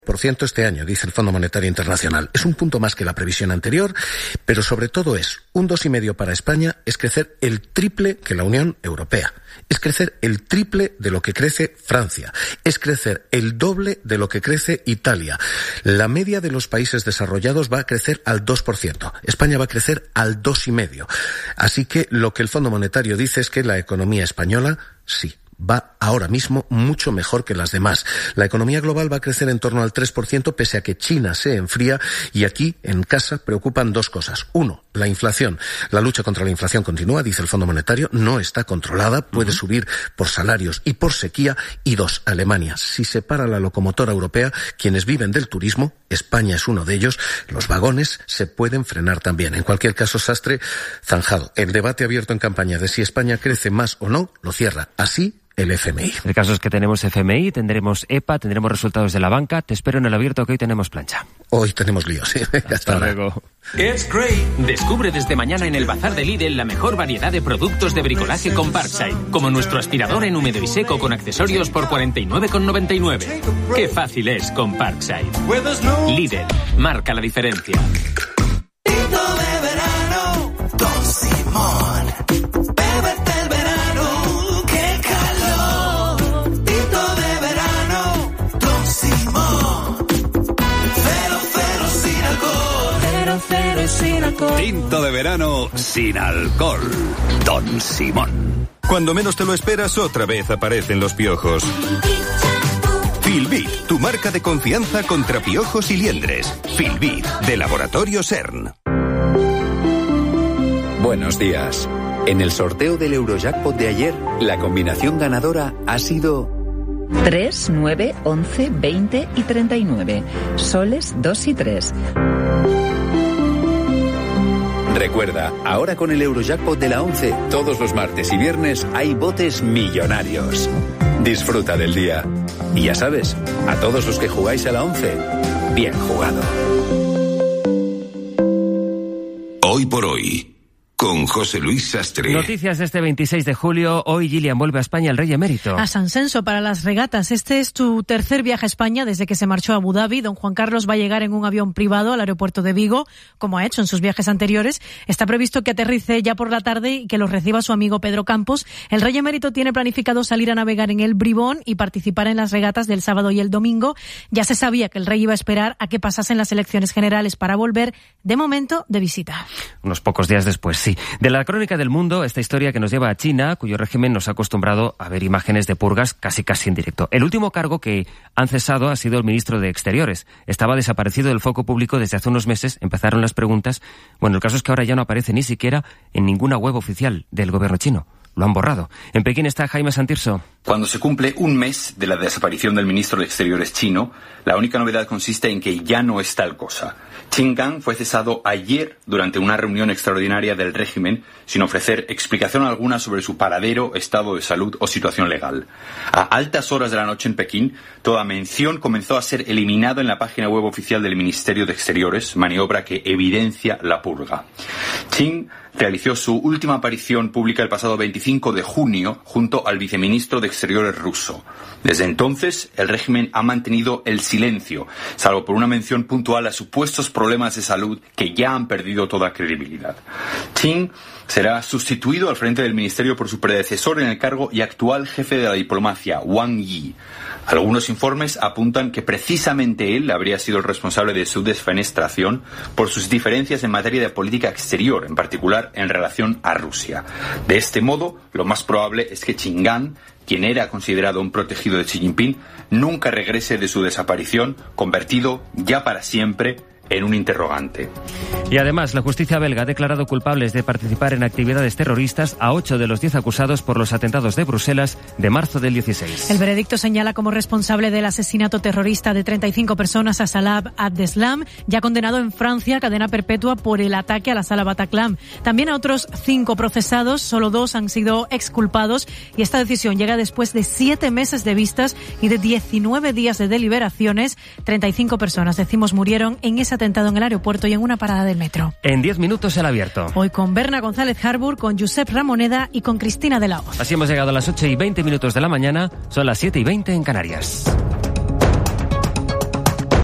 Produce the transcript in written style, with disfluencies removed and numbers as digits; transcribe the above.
% este año, dice el Fondo Monetario Internacional. Es un punto más que la previsión anterior, pero sobre todo es un 2,5% para España, es crecer el triple que la Unión Europea. Es crecer el triple de lo que crece Francia. Es crecer el doble de lo que crece Italia. La media de los países desarrollados va a crecer al 2%. España va a crecer al 2,5%. Así que lo que el Fondo Monetario dice es que la economía española, sí, va ahora mismo mucho mejor que las demás. La economía global va a crecer en torno al 3%, pese a que China se enfría, y aquí, en casa, preocupan dos cosas. Uno, la inflación. La lucha contra la inflación continúa, dice el Fondo Monetario, no está controlada, puede subir por salarios y por sequía. Y dos, Alemania. Si se para la locomotora europea, quienes viven del turismo, España es uno de ellos, los vagones se pueden frenar también. En cualquier caso, Sastre, zanjado. El debate abierto en campaña de si España crece más o no, lo cierra así el FMI. El caso es que tenemos FMI, tendremos EPA, tendremos resultados de la banca. Te espero en el abierto, que hoy tenemos plancha. Hoy tenemos líos, sí. Hasta luego. It's great. Descubre desde mañana en el bazar de Lidl la mejor variedad de productos de bricolaje con Parkside, como nuestro aspirador en húmedo y seco con accesorios por 49,99. Qué fácil es con Parkside. Lidl, marca la diferencia. Tinto de verano, Don Simón. Bébete el verano, qué calor. Tinto de verano, Don Simón. Cero sin alcohol. Cero sin alcohol. Tinto de verano sin alcohol. Don Simón. Cuando menos te lo esperas, otra vez aparecen los piojos. Filbit, tu marca de confianza contra piojos y liendres. Filbit, de Laboratorio CERN. Buenos días. En el sorteo del Eurojackpot de ayer, la combinación ganadora ha sido 3, 9, 11, 20 y 39. Soles 2 y 3. Recuerda, ahora con el Eurojackpot de la 11, todos los martes y viernes hay botes millonarios. Disfruta del día. Y ya sabes, a todos los que jugáis a la 11, bien jugado. Hoy por hoy, con José Luis Sastre. Noticias de este 26 de julio. Hoy Gillian vuelve a España, el rey emérito. A San Censo para las regatas. Este es tu tercer viaje a España desde que se marchó a Abu Dhabi. Don Juan Carlos va a llegar en un avión privado al aeropuerto de Vigo, como ha hecho en sus viajes anteriores. Está previsto que aterrice ya por la tarde y que los reciba su amigo Pedro Campos. El rey emérito tiene planificado salir a navegar en el Bribón y participar en las regatas del sábado y el domingo. Ya se sabía que el rey iba a esperar a que pasasen las elecciones generales para volver, de momento, de visita. Unos pocos días después, sí. De la crónica del mundo, esta historia que nos lleva a China, cuyo régimen nos ha acostumbrado a ver imágenes de purgas casi en directo. El último cargo que han cesado ha sido el ministro de Exteriores. Estaba desaparecido del foco público desde hace unos meses. Empezaron las preguntas. Bueno, el caso es que ahora ya no aparece ni siquiera en ninguna web oficial del gobierno chino. Lo han borrado. En Pekín está Jaime Santirso. Cuando se cumple un mes de la desaparición del ministro de Exteriores chino, la única novedad consiste en que ya no es tal cosa. Qin Gang fue cesado ayer durante una reunión extraordinaria del régimen sin ofrecer explicación alguna sobre su paradero, estado de salud o situación legal. A altas horas de la noche en Pekín, toda mención comenzó a ser eliminada en la página web oficial del Ministerio de Exteriores, maniobra que evidencia la purga. Qin realizó su última aparición pública el pasado 25 de junio junto al viceministro de Exteriores ruso. Desde entonces, el régimen ha mantenido el silencio, salvo por una mención puntual a supuestos problemas de salud que ya han perdido toda credibilidad. Qin será sustituido al frente del ministerio por su predecesor en el cargo y actual jefe de la diplomacia, Wang Yi. Algunos informes apuntan que precisamente él habría sido el responsable de su desfenestración por sus diferencias en materia de política exterior, en particular en relación a Rusia. De este modo, lo más probable es que Qin Gang, quien era considerado un protegido de Xi Jinping, nunca regrese de su desaparición, convertido ya para siempre en un interrogante. Y además, la justicia belga ha declarado culpables de participar en actividades terroristas a 8 de los 10 acusados por los atentados de Bruselas de marzo del 16. El veredicto señala como responsable del asesinato terrorista de 35 personas a Salah Abdeslam, ya condenado en Francia a cadena perpetua por el ataque a la sala Bataclan. También a otros 5 procesados, solo 2 han sido exculpados, y esta decisión llega después de 7 meses de vistas y de 19 días de deliberaciones. 35 personas, murieron en ese atentado en el aeropuerto y en una parada del metro. En 10 minutos el abierto. Hoy con Berna González Harbour, con Josep Ramoneda y con Cristina de la Hoz. Así hemos llegado a las 8:20 de la mañana, son las 7:20 en Canarias.